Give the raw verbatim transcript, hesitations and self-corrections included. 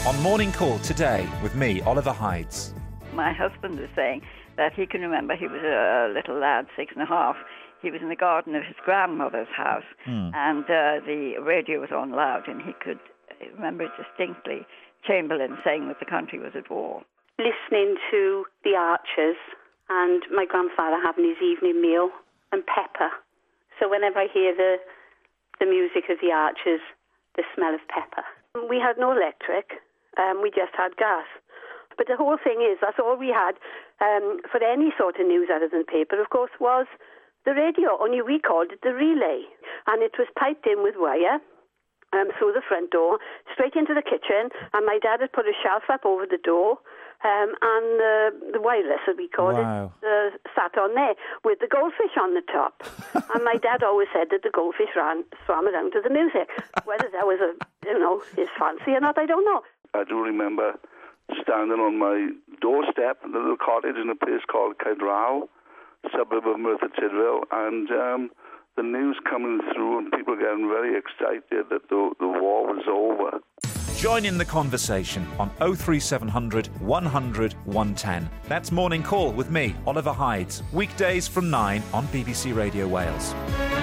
On Morning Call today with me, Oliver Hydes. My husband was saying that he can remember he was a little lad, six and a half. He was in the garden of his grandmother's house, mm. and uh, the radio was on loud, and he could remember it distinctly. Chamberlain saying that the country was at war. Listening to the Archers and my grandfather having his evening meal and pepper. So whenever I hear the the music of the Archers, the smell of pepper. We had no electric, um, we just had gas. But the whole thing is, that's all we had um, for any sort of news other than paper, of course, was the radio. Only we called it the relay. And it was piped in with wire um, through the front door, straight into the kitchen. And my dad had put a shelf up over the door. Um, and uh, the wireless, as we call wow. it, uh, sat on there with the goldfish on the top. And my dad always said that the goldfish ran, swam around to the music. Whether that was, a, you know, his fancy or not, I don't know. I do remember standing on my doorstep in a little cottage in a place called Cydraw, suburb of Merthyr Tydfil, and um, the news coming through and people getting very excited that the, the war was over. Join in the conversation on oh three seven hundred, one hundred, one ten. That's Morning Call with me, Oliver Hydes, weekdays from nine on B B C Radio Wales.